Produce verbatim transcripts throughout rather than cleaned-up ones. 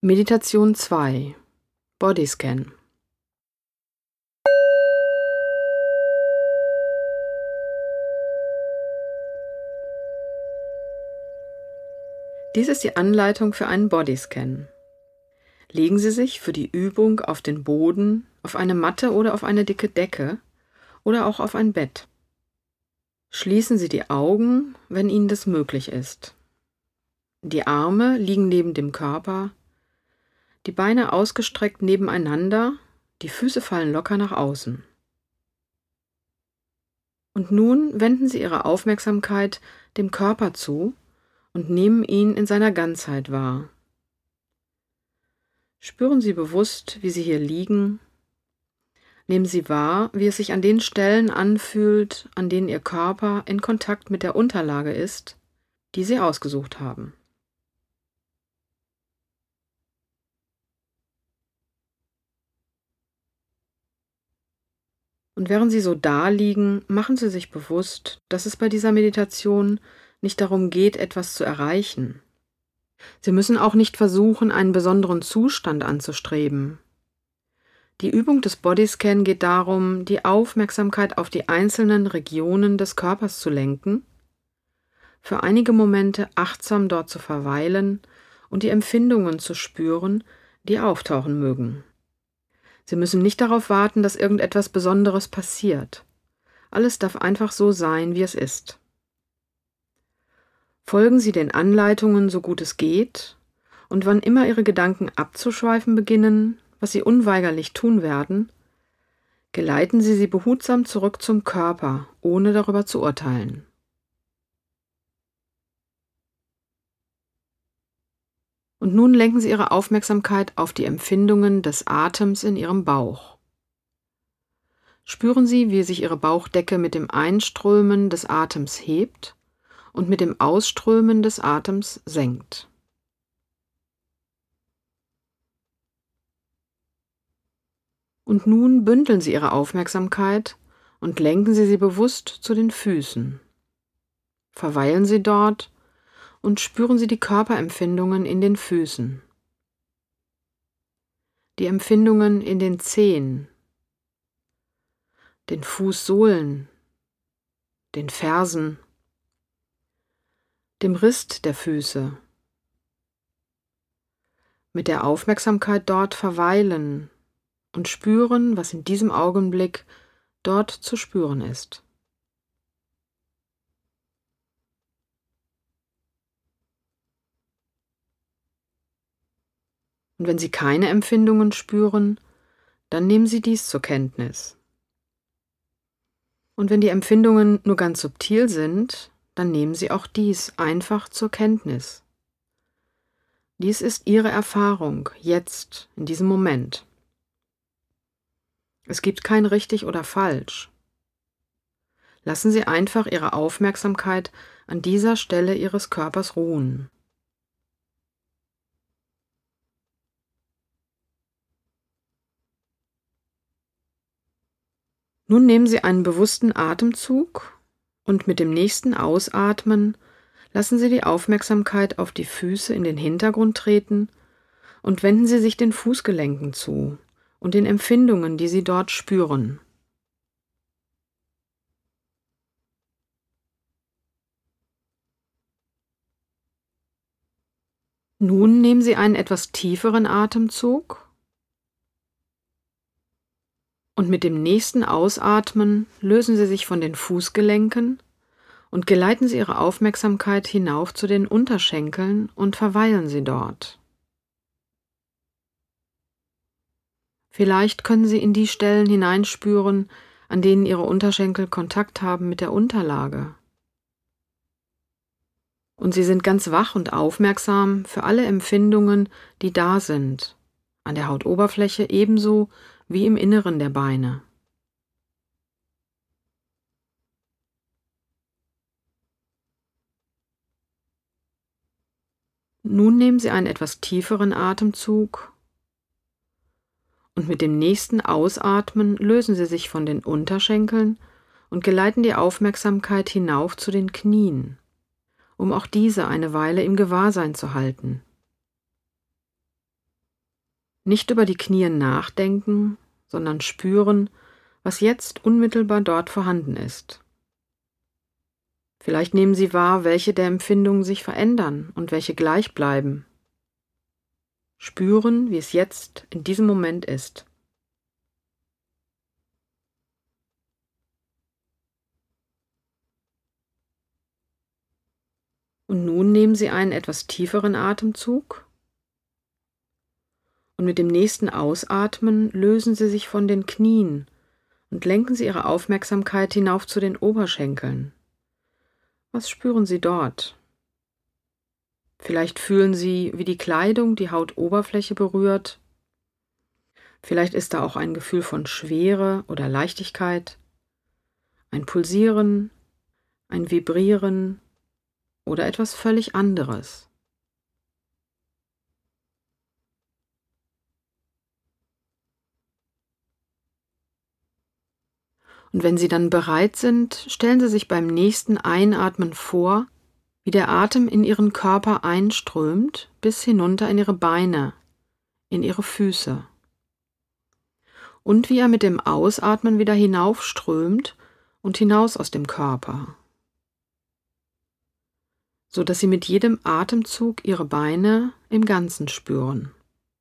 Meditation zwei. Bodyscan. Dies ist die Anleitung für einen Bodyscan. Legen Sie sich für die Übung auf den Boden, auf eine Matte oder auf eine dicke Decke oder auch auf ein Bett. Schließen Sie die Augen, wenn Ihnen das möglich ist. Die Arme liegen neben dem Körper, die Beine ausgestreckt nebeneinander, die Füße fallen locker nach außen. Und nun wenden Sie Ihre Aufmerksamkeit dem Körper zu und nehmen ihn in seiner Ganzheit wahr. Spüren Sie bewusst, wie Sie hier liegen. Nehmen Sie wahr, wie es sich an den Stellen anfühlt, an denen Ihr Körper in Kontakt mit der Unterlage ist, die Sie ausgesucht haben. Und während Sie so da liegen, machen Sie sich bewusst, dass es bei dieser Meditation nicht darum geht, etwas zu erreichen. Sie müssen auch nicht versuchen, einen besonderen Zustand anzustreben. Die Übung des Bodyscan geht darum, die Aufmerksamkeit auf die einzelnen Regionen des Körpers zu lenken, für einige Momente achtsam dort zu verweilen und die Empfindungen zu spüren, die auftauchen mögen. Sie müssen nicht darauf warten, dass irgendetwas Besonderes passiert. Alles darf einfach so sein, wie es ist. Folgen Sie den Anleitungen, so gut es geht, und wann immer Ihre Gedanken abzuschweifen beginnen, was Sie unweigerlich tun werden, geleiten Sie sie behutsam zurück zum Körper, ohne darüber zu urteilen. Und nun lenken Sie Ihre Aufmerksamkeit auf die Empfindungen des Atems in Ihrem Bauch. Spüren Sie, wie sich Ihre Bauchdecke mit dem Einströmen des Atems hebt und mit dem Ausströmen des Atems senkt. Und nun bündeln Sie Ihre Aufmerksamkeit und lenken Sie sie bewusst zu den Füßen. Verweilen Sie dort und spüren Sie die Körperempfindungen in den Füßen, die Empfindungen in den Zehen, den Fußsohlen, den Fersen, dem Rist der Füße. Mit der Aufmerksamkeit dort verweilen und spüren, was in diesem Augenblick dort zu spüren ist. Und wenn Sie keine Empfindungen spüren, dann nehmen Sie dies zur Kenntnis. Und wenn die Empfindungen nur ganz subtil sind, dann nehmen Sie auch dies einfach zur Kenntnis. Dies ist Ihre Erfahrung, jetzt, in diesem Moment. Es gibt kein richtig oder falsch. Lassen Sie einfach Ihre Aufmerksamkeit an dieser Stelle Ihres Körpers ruhen. Nun nehmen Sie einen bewussten Atemzug und mit dem nächsten Ausatmen lassen Sie die Aufmerksamkeit auf die Füße in den Hintergrund treten und wenden Sie sich den Fußgelenken zu und den Empfindungen, die Sie dort spüren. Nun nehmen Sie einen etwas tieferen Atemzug und mit dem nächsten Ausatmen lösen Sie sich von den Fußgelenken und geleiten Sie Ihre Aufmerksamkeit hinauf zu den Unterschenkeln und verweilen Sie dort. Vielleicht können Sie in die Stellen hineinspüren, an denen Ihre Unterschenkel Kontakt haben mit der Unterlage. Und Sie sind ganz wach und aufmerksam für alle Empfindungen, die da sind, an der Hautoberfläche ebenso wie im Inneren der Beine. Nun nehmen Sie einen etwas tieferen Atemzug und mit dem nächsten Ausatmen lösen Sie sich von den Unterschenkeln und geleiten die Aufmerksamkeit hinauf zu den Knien, um auch diese eine Weile im Gewahrsein zu halten. Nicht über die Knie nachdenken, sondern spüren, was jetzt unmittelbar dort vorhanden ist. Vielleicht nehmen Sie wahr, welche der Empfindungen sich verändern und welche gleich bleiben. Spüren, wie es jetzt in diesem Moment ist. Und nun nehmen Sie einen etwas tieferen Atemzug und mit dem nächsten Ausatmen lösen Sie sich von den Knien und lenken Sie Ihre Aufmerksamkeit hinauf zu den Oberschenkeln. Was spüren Sie dort? Vielleicht fühlen Sie, wie die Kleidung die Hautoberfläche berührt. Vielleicht ist da auch ein Gefühl von Schwere oder Leichtigkeit, ein Pulsieren, ein Vibrieren oder etwas völlig anderes. Und wenn Sie dann bereit sind, stellen Sie sich beim nächsten Einatmen vor, wie der Atem in Ihren Körper einströmt bis hinunter in Ihre Beine, in Ihre Füße. Und wie er mit dem Ausatmen wieder hinaufströmt und hinaus aus dem Körper, so dass Sie mit jedem Atemzug Ihre Beine im Ganzen spüren.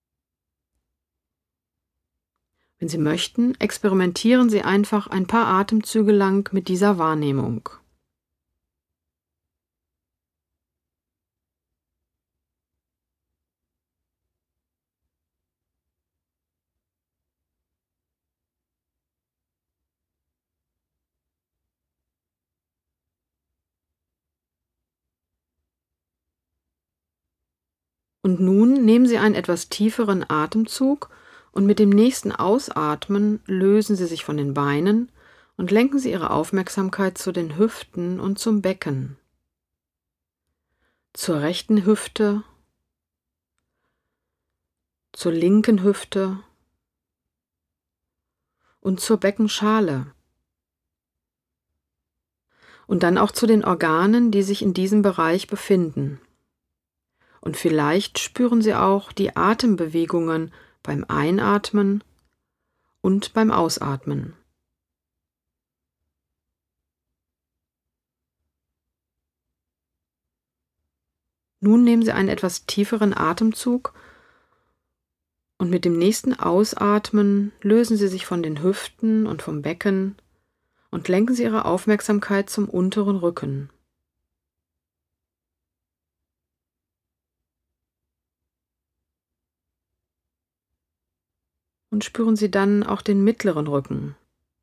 Wenn Sie möchten, experimentieren Sie einfach ein paar Atemzüge lang mit dieser Wahrnehmung. Und nun nehmen Sie einen etwas tieferen Atemzug und mit dem nächsten Ausatmen lösen Sie sich von den Beinen und lenken Sie Ihre Aufmerksamkeit zu den Hüften und zum Becken. Zur rechten Hüfte, zur linken Hüfte und zur Beckenschale. Und dann auch zu den Organen, die sich in diesem Bereich befinden. Und vielleicht spüren Sie auch die Atembewegungen beim Einatmen und beim Ausatmen. Nun nehmen Sie einen etwas tieferen Atemzug und mit dem nächsten Ausatmen lösen Sie sich von den Hüften und vom Becken und lenken Sie Ihre Aufmerksamkeit zum unteren Rücken. Und spüren Sie dann auch den mittleren Rücken.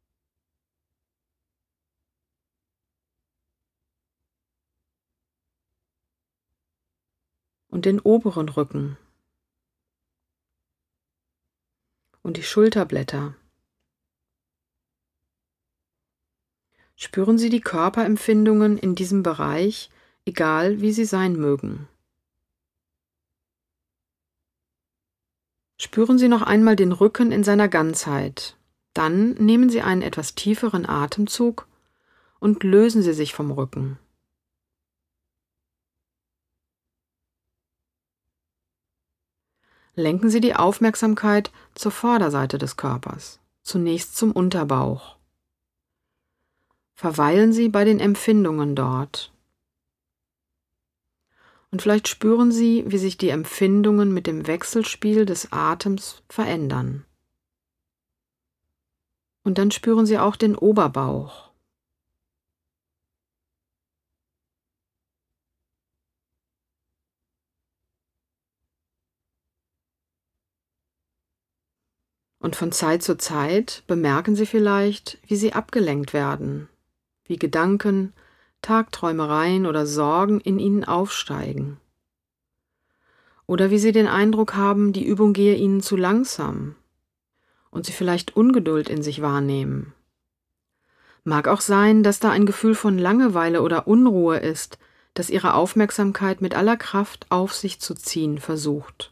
Und den oberen Rücken. Und die Schulterblätter. Spüren Sie die Körperempfindungen in diesem Bereich, egal wie sie sein mögen. Spüren Sie noch einmal den Rücken in seiner Ganzheit. Dann nehmen Sie einen etwas tieferen Atemzug und lösen Sie sich vom Rücken. Lenken Sie die Aufmerksamkeit zur Vorderseite des Körpers, zunächst zum Unterbauch. Verweilen Sie bei den Empfindungen dort. Und vielleicht spüren Sie, wie sich die Empfindungen mit dem Wechselspiel des Atems verändern. Und dann spüren Sie auch den Oberbauch. Und von Zeit zu Zeit bemerken Sie vielleicht, wie Sie abgelenkt werden, wie Gedanken, Tagträumereien oder Sorgen in Ihnen aufsteigen. Oder wie Sie den Eindruck haben, die Übung gehe Ihnen zu langsam und Sie vielleicht Ungeduld in sich wahrnehmen. Mag auch sein, dass da ein Gefühl von Langeweile oder Unruhe ist, das Ihre Aufmerksamkeit mit aller Kraft auf sich zu ziehen versucht.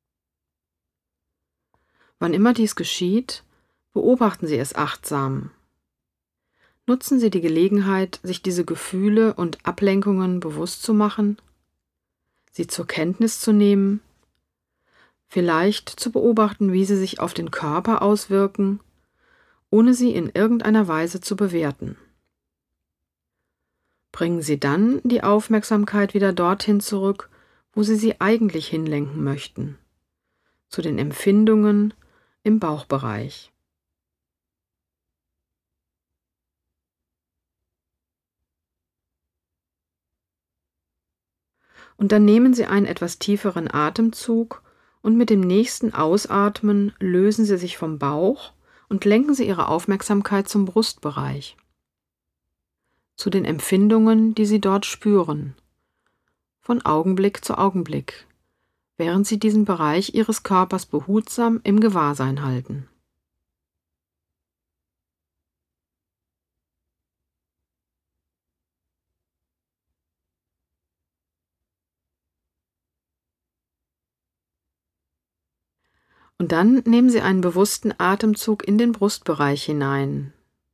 Wann immer dies geschieht, beobachten Sie es achtsam. Nutzen Sie die Gelegenheit, sich diese Gefühle und Ablenkungen bewusst zu machen, sie zur Kenntnis zu nehmen, Vielleicht zu beobachten, wie sie sich auf den Körper auswirken, ohne sie in irgendeiner Weise zu bewerten. Bringen Sie dann die Aufmerksamkeit wieder dorthin zurück, wo Sie sie eigentlich hinlenken möchten, zu den Empfindungen im Bauchbereich. Und dann nehmen Sie einen etwas tieferen Atemzug und mit dem nächsten Ausatmen lösen Sie sich vom Bauch und lenken Sie Ihre Aufmerksamkeit zum Brustbereich, zu den Empfindungen, die Sie dort spüren, von Augenblick zu Augenblick, während Sie diesen Bereich Ihres Körpers behutsam im Gewahrsein halten. Und dann nehmen Sie einen bewussten Atemzug in den Brustbereich hinein.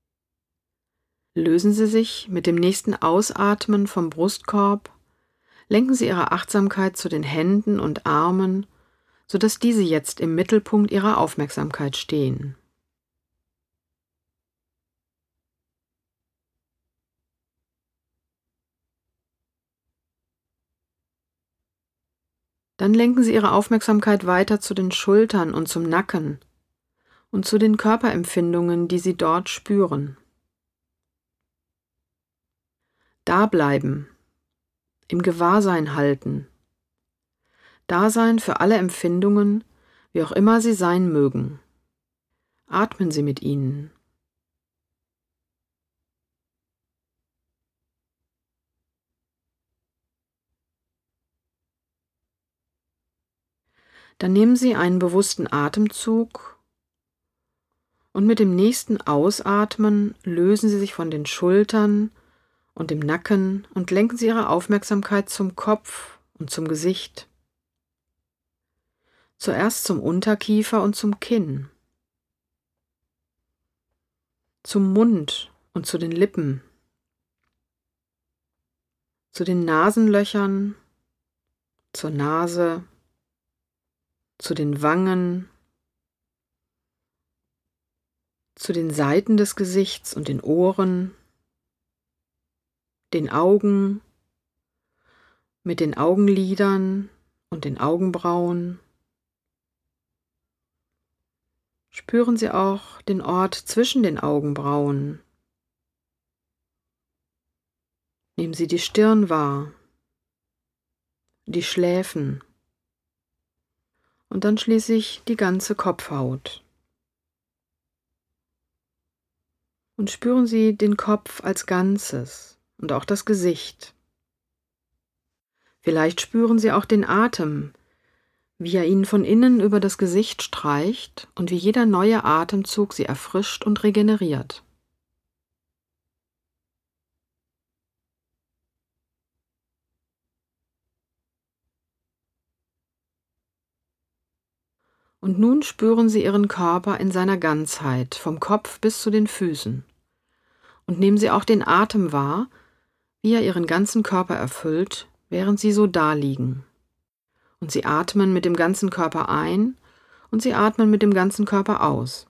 Lösen Sie sich mit dem nächsten Ausatmen vom Brustkorb, lenken Sie Ihre Achtsamkeit zu den Händen und Armen, sodass diese jetzt im Mittelpunkt Ihrer Aufmerksamkeit stehen. Dann lenken Sie Ihre Aufmerksamkeit weiter zu den Schultern und zum Nacken und zu den Körperempfindungen, die Sie dort spüren. Da bleiben, im Gewahrsein halten, da sein für alle Empfindungen, wie auch immer sie sein mögen. Atmen Sie mit ihnen. Dann nehmen Sie einen bewussten Atemzug und mit dem nächsten Ausatmen lösen Sie sich von den Schultern und dem Nacken und lenken Sie Ihre Aufmerksamkeit zum Kopf und zum Gesicht. Zuerst zum Unterkiefer und zum Kinn, zum Mund und zu den Lippen, zu den Nasenlöchern, zur Nase, zu den Wangen, zu den Seiten des Gesichts und den Ohren, den Augen, mit den Augenlidern und den Augenbrauen. Spüren Sie auch den Ort zwischen den Augenbrauen. Nehmen Sie die Stirn wahr, die Schläfen und dann schließlich die ganze Kopfhaut. Und spüren Sie den Kopf als Ganzes und auch das Gesicht. Vielleicht spüren Sie auch den Atem, wie er Ihnen von innen über das Gesicht streicht und wie jeder neue Atemzug Sie erfrischt und regeneriert. Und nun spüren Sie Ihren Körper in seiner Ganzheit, vom Kopf bis zu den Füßen. Und nehmen Sie auch den Atem wahr, wie er Ihren ganzen Körper erfüllt, während Sie so daliegen. Und Sie atmen mit dem ganzen Körper ein und Sie atmen mit dem ganzen Körper aus.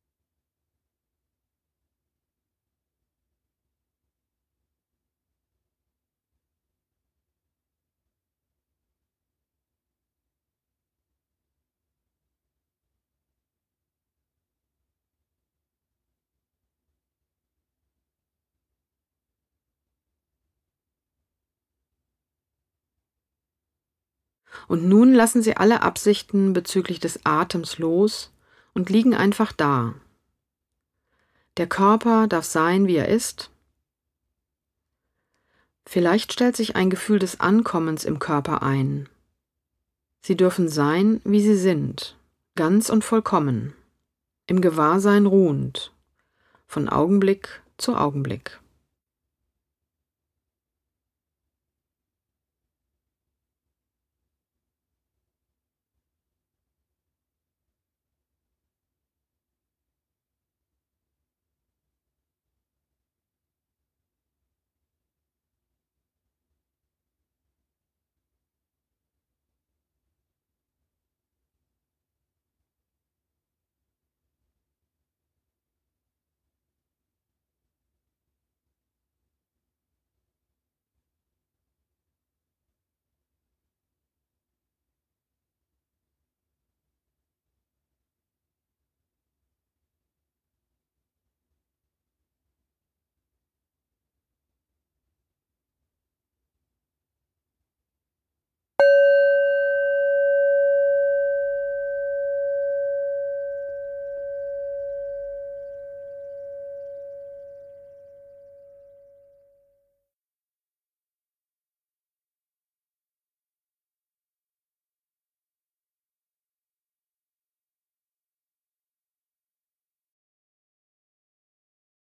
Und nun lassen Sie alle Absichten bezüglich des Atems los und liegen einfach da. Der Körper darf sein, wie er ist. Vielleicht stellt sich ein Gefühl des Ankommens im Körper ein. Sie dürfen sein, wie Sie sind, ganz und vollkommen, im Gewahrsein ruhend, von Augenblick zu Augenblick.